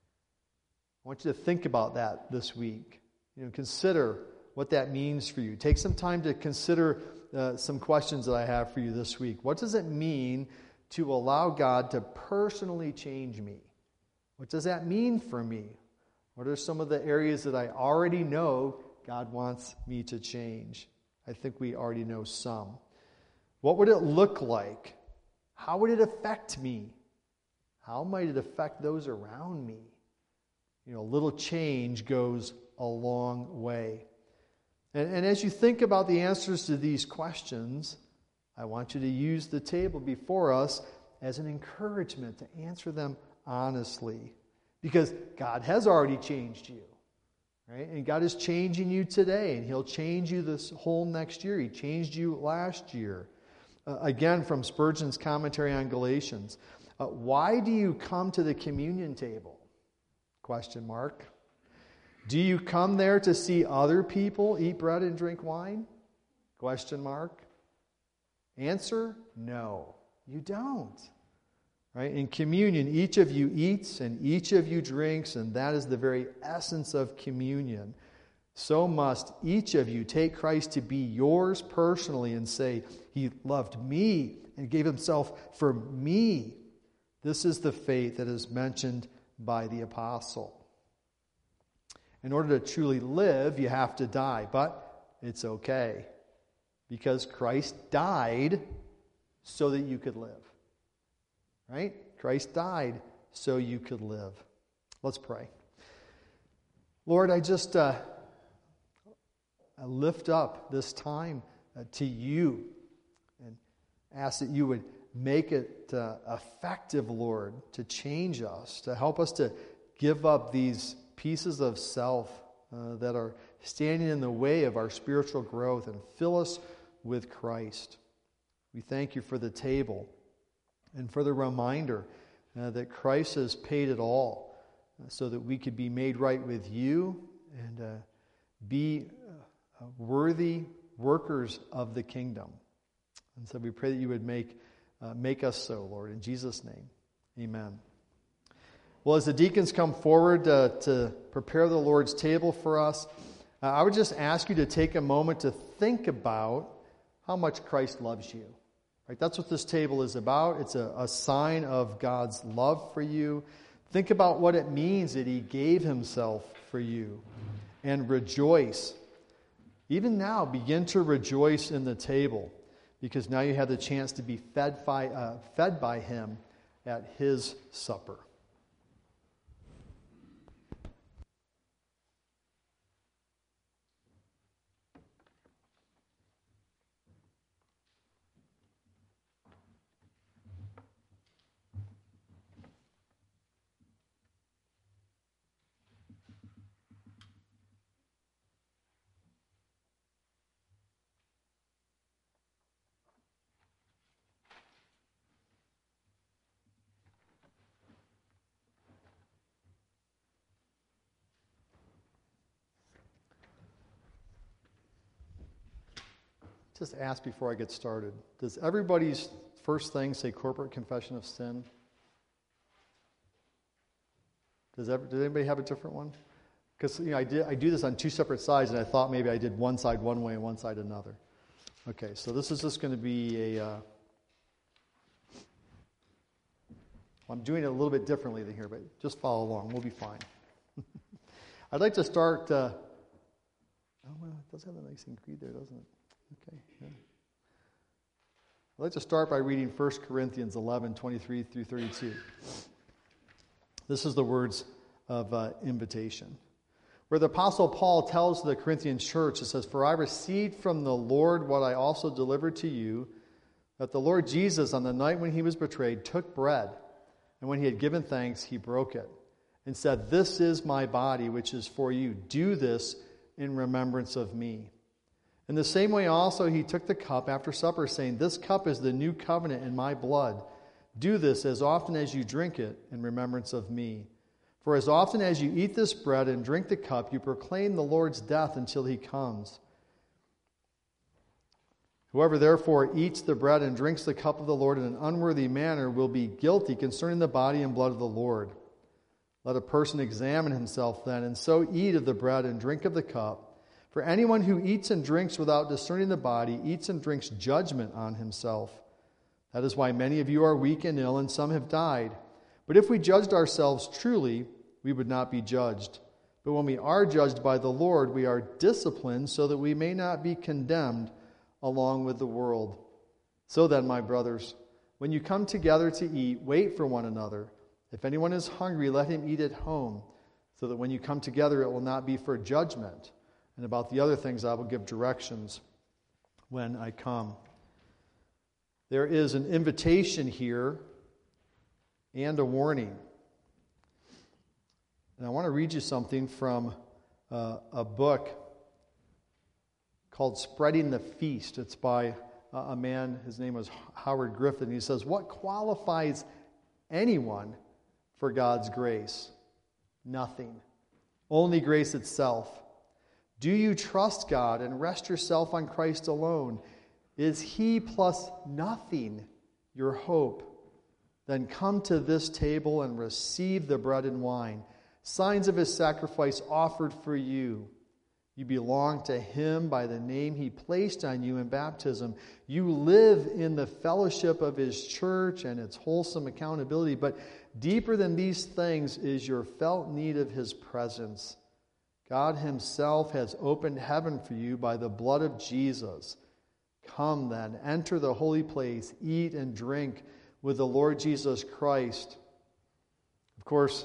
I want you to think about that this week. Consider what that means for you. Take some time to consider some questions that I have for you this week. What does it mean to allow God to personally change me? What does that mean for me? What are some of the areas that I already know God wants me to change? I think we already know some. What would it look like? How would it affect me? How might it affect those around me? A little change goes a long way. And as you think about the answers to these questions, I want you to use the table before us as an encouragement to answer them honestly. Because God has already changed you. Right? And God is changing you today, and He'll change you this whole next year. He changed you last year. Again, from Spurgeon's commentary on Galatians. Why do you come to the communion table? Question mark. Do you come there to see other people eat bread and drink wine? Question mark. Answer, no, you don't. Right? In communion, each of you eats and each of you drinks, and that is the very essence of communion. So must each of you take Christ to be yours personally and say, He loved me and gave Himself for me. This is the faith that is mentioned by the apostle. In order to truly live, you have to die, but it's okay because Christ died so that you could live. Right? Christ died so you could live. Let's pray. Lord, I just I lift up this time to you and ask that you would make it effective, Lord, to change us, to help us to give up these pieces of self that are standing in the way of our spiritual growth and fill us with Christ. We thank you for the table and for the reminder that Christ has paid it all so that we could be made right with you and be worthy workers of the kingdom. And so we pray that you would make us so, Lord. In Jesus' name, amen. Well, as the deacons come forward to prepare the Lord's table for us, I would just ask you to take a moment to think about how much Christ loves you. Right? That's what this table is about. It's a sign of God's love for you. Think about what it means that He gave Himself for you. And rejoice. Even now, begin to rejoice in the table, because now you have the chance to be fed by Him at His supper. Just ask before I get started. Does everybody's first thing say corporate confession of sin? Does anybody have a different one? Because I do this on two separate sides, and I thought maybe I did one side one way and one side another. Okay, so this is just going to be I'm doing it a little bit differently than here, but just follow along. We'll be fine. I'd like to start. Well, it does have a nice ink there, doesn't it? Okay. Yeah. I'd like to start by reading 1 Corinthians 11, 23 through 32. This is the words of invitation. Where the Apostle Paul tells the Corinthian church, it says, "For I received from the Lord what I also delivered to you, that the Lord Jesus, on the night when He was betrayed, took bread, and when He had given thanks, He broke it, and said, 'This is my body, which is for you. Do this in remembrance of me.' In the same way also He took the cup after supper, saying, 'This cup is the new covenant in my blood. Do this as often as you drink it in remembrance of me. For as often as you eat this bread and drink the cup, you proclaim the Lord's death until He comes. Whoever therefore eats the bread and drinks the cup of the Lord in an unworthy manner will be guilty concerning the body and blood of the Lord. Let a person examine himself then, and so eat of the bread and drink of the cup. For anyone who eats and drinks without discerning the body eats and drinks judgment on himself. That is why many of you are weak and ill, and some have died. But if we judged ourselves truly, we would not be judged. But when we are judged by the Lord, we are disciplined so that we may not be condemned along with the world. So then, my brothers, when you come together to eat, wait for one another. If anyone is hungry, let him eat at home, so that when you come together, it will not be for judgment. And about the other things, I will give directions when I come." There is an invitation here and a warning. And I want to read you something from a book called Spreading the Feast. It's by a man, his name was Howard Griffin. He says, "What qualifies anyone for God's grace? Nothing. Only grace itself. Do you trust God and rest yourself on Christ alone? Is He plus nothing your hope? Then come to this table and receive the bread and wine, signs of his sacrifice offered for you. You belong to him by the name he placed on you in baptism. You live in the fellowship of his church and its wholesome accountability. But deeper than these things is your felt need of his presence. God himself has opened heaven for you by the blood of Jesus. Come then, enter the holy place, eat and drink with the Lord Jesus Christ. Of course,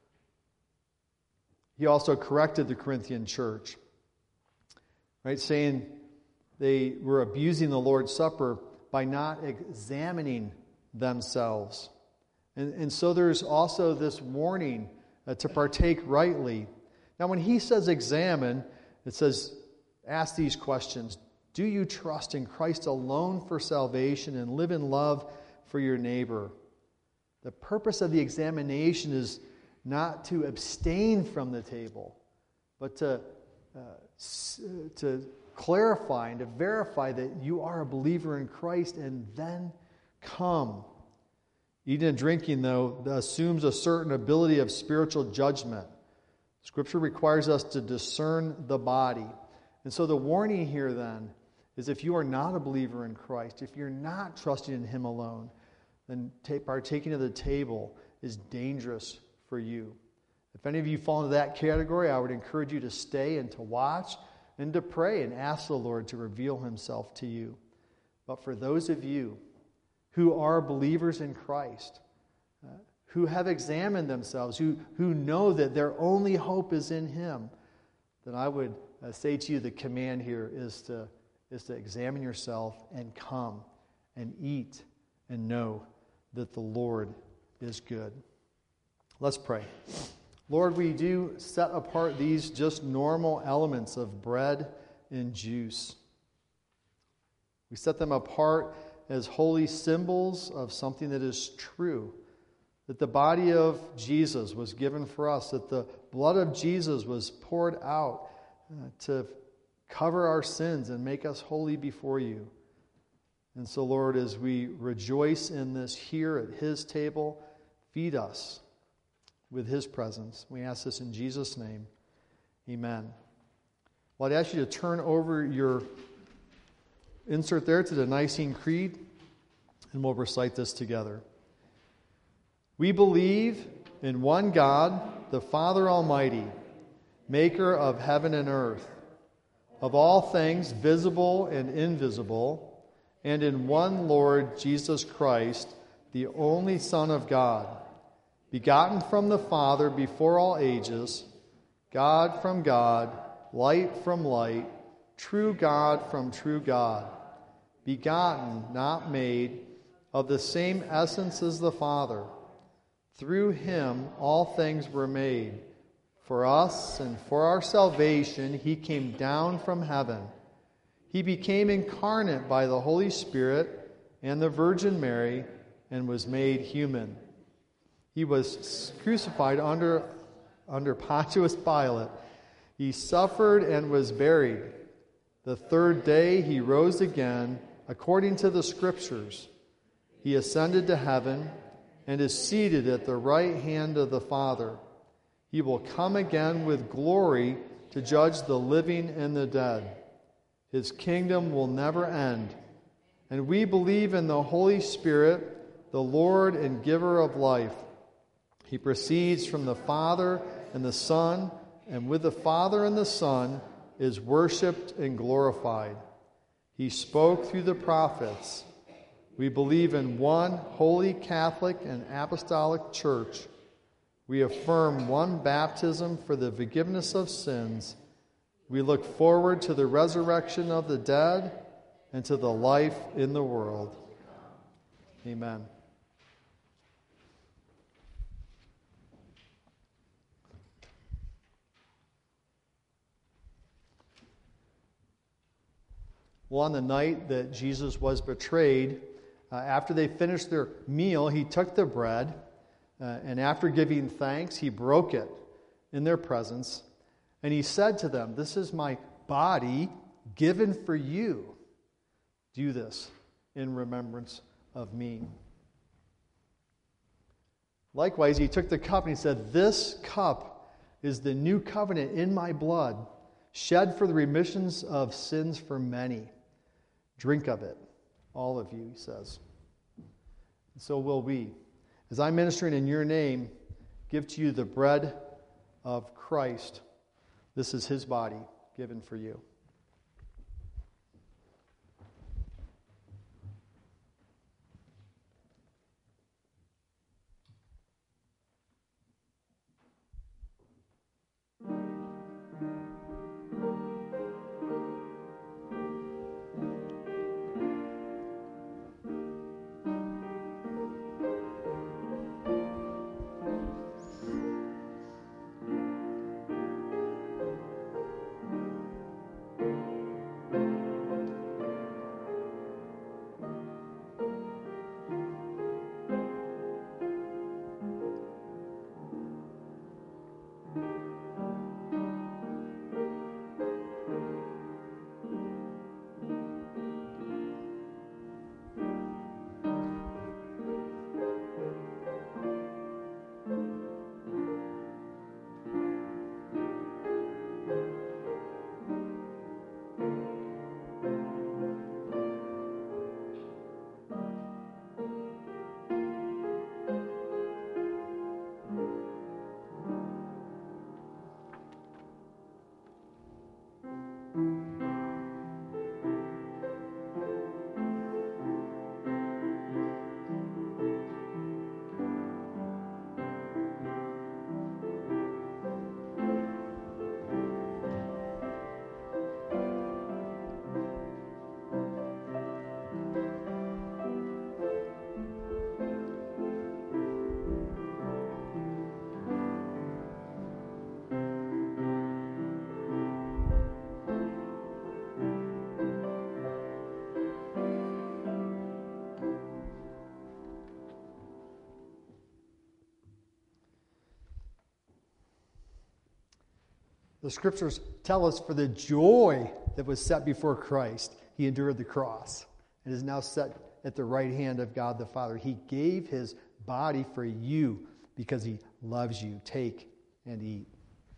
he also corrected the Corinthian church, right, saying they were abusing the Lord's Supper by not examining themselves. And so there's also this warning to partake rightly. Now, when he says examine, it says ask these questions. Do you trust in Christ alone for salvation and live in love for your neighbor? The purpose of the examination is not to abstain from the table, but to clarify and to verify that you are a believer in Christ, and then come. Eating and drinking, though, assumes a certain ability of spiritual judgment. Scripture requires us to discern the body. And so the warning here then is if you are not a believer in Christ, if you're not trusting in him alone, then partaking of the table is dangerous for you. If any of you fall into that category, I would encourage you to stay and to watch and to pray and ask the Lord to reveal himself to you. But for those of you who are believers in Christ, who have examined themselves, who know that their only hope is in him, then I would say to you the command here is to examine yourself and come and eat and know that the Lord is good. Let's pray. Lord, we do set apart these just normal elements of bread and juice. We set them apart as holy symbols of something that is true, that the body of Jesus was given for us, that the blood of Jesus was poured out to cover our sins and make us holy before you. And so, Lord, as we rejoice in this here at his table, feed us with his presence. We ask this in Jesus' name. Amen. Well, I'd ask you to turn over your insert there to the Nicene Creed, and we'll recite this together. We believe in one God, the Father Almighty, maker of heaven and earth, of all things visible and invisible, and in one Lord Jesus Christ, the only Son of God, begotten from the Father before all ages, God from God, light from light, true God from true God, begotten, not made, of the same essence as the Father. Through him all things were made. For us and for our salvation he came down from heaven. He became incarnate by the Holy Spirit and the Virgin Mary and was made human. He was crucified under Pontius Pilate. He suffered and was buried. The third day he rose again, according to the Scriptures. He ascended to heaven and is seated at the right hand of the Father. He will come again with glory to judge the living and the dead. His kingdom will never end. And we believe in the Holy Spirit, the Lord and giver of life. He proceeds from the Father and the Son, and with the Father and the Son is worshipped and glorified. He spoke through the prophets. We believe in one holy Catholic and apostolic church. We affirm one baptism for the forgiveness of sins. We look forward to the resurrection of the dead and to the life in the world. Amen. Well, on the night that Jesus was betrayed, after they finished their meal, he took the bread, and after giving thanks, he broke it in their presence, and he said to them, "This is my body given for you. Do this in remembrance of me." Likewise, he took the cup and he said, "This cup is the new covenant in my blood, shed for the remissions of sins for many. Drink of it, all of you," he says. And so will we. As I'm ministering in your name, give to you the bread of Christ. This is his body given for you. The scriptures tell us, for the joy that was set before Christ, he endured the cross and is now set at the right hand of God the Father. He gave his body for you because he loves you. Take and eat.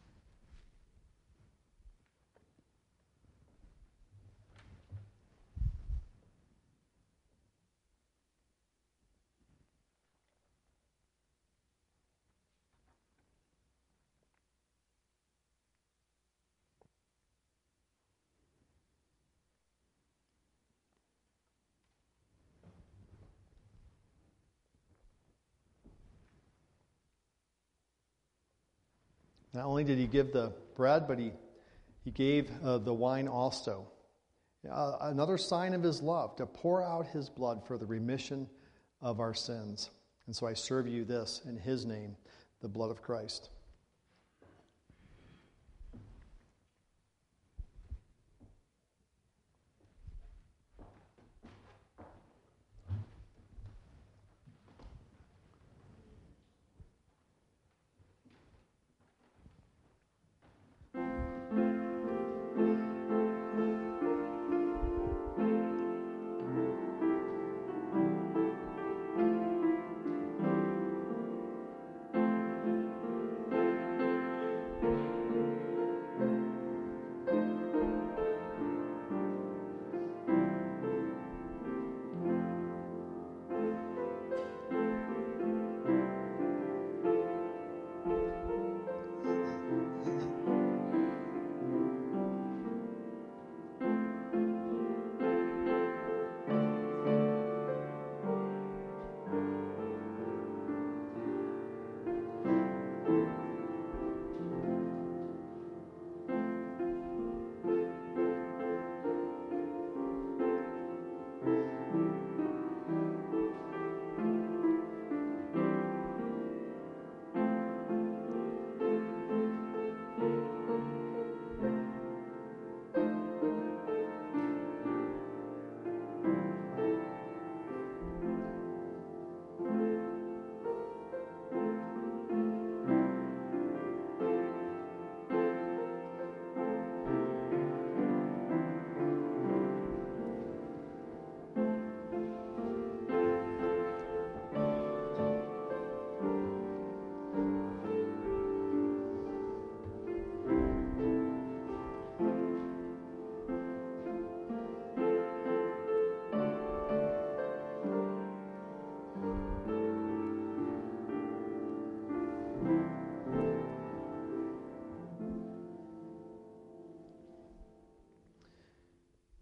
Not only did he give the bread, but he gave the wine also. Another sign of his love, to pour out his blood for the remission of our sins. And so I serve you this in his name, the blood of Christ.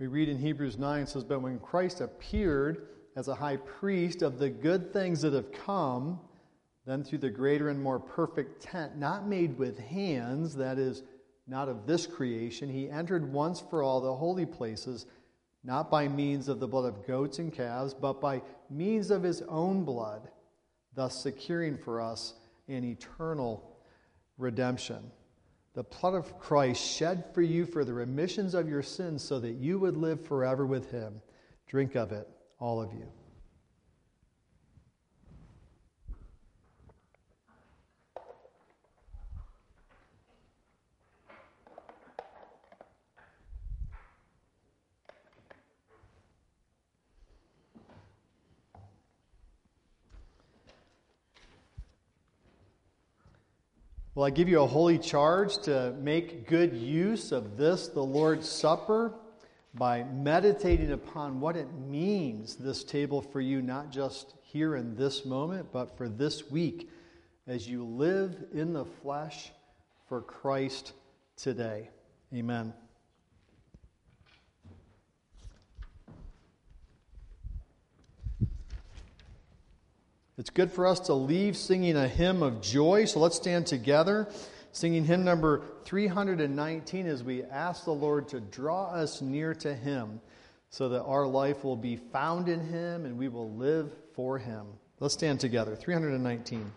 read in Hebrews 9, it says, "But when Christ appeared as a high priest of the good things that have come, then through the greater and more perfect tent, not made with hands, that is, not of this creation, he entered once for all the holy places, not by means of the blood of goats and calves, but by means of his own blood, thus securing for us an eternal redemption." The blood of Christ shed for you for the remissions of your sins so that you would live forever with him. Drink of it, all of you. Well, I give you a holy charge to make good use of this, the Lord's Supper, by meditating upon what it means, this table for you, not just here in this moment, but for this week, as you live in the flesh for Christ today. Amen. It's good for us to leave singing a hymn of joy, so let's stand together, singing hymn number 319 as we ask the Lord to draw us near to him so that our life will be found in him and we will live for him. Let's stand together, 319.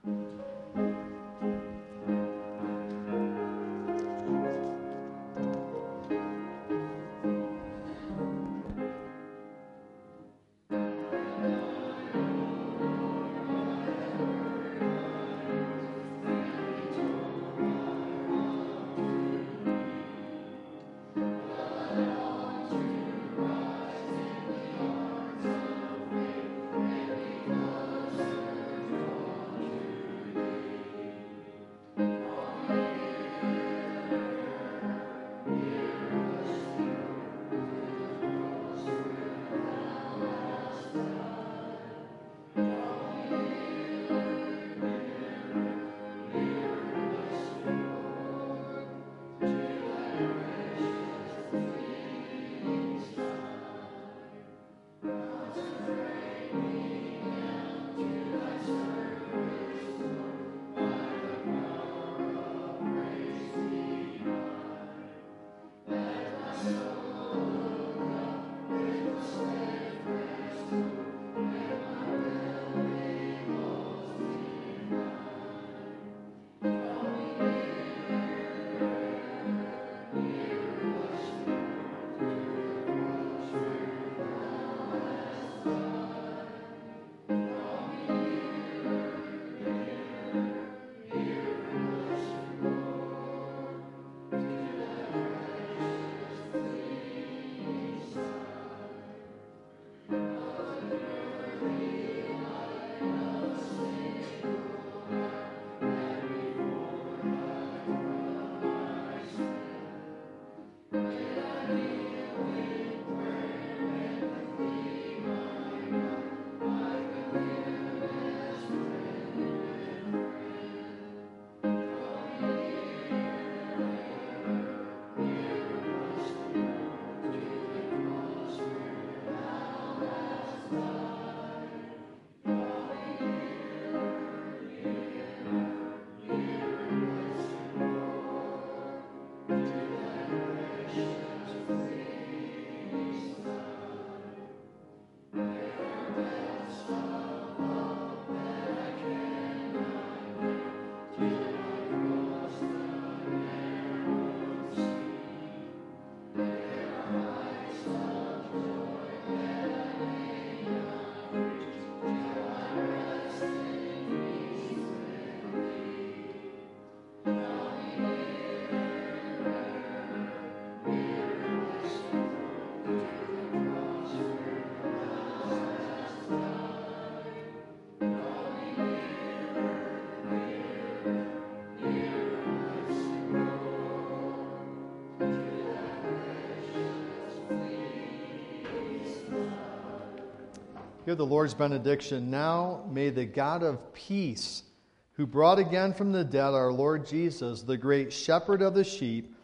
Hear the Lord's benediction. Now may the God of peace, who brought again from the dead our Lord Jesus, the great shepherd of the sheep,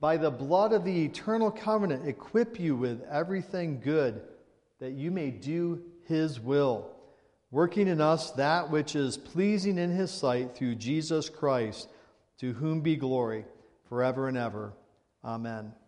by the blood of the eternal covenant, equip you with everything good, that you may do His will, working in us that which is pleasing in His sight through Jesus Christ, to whom be glory forever and ever. Amen.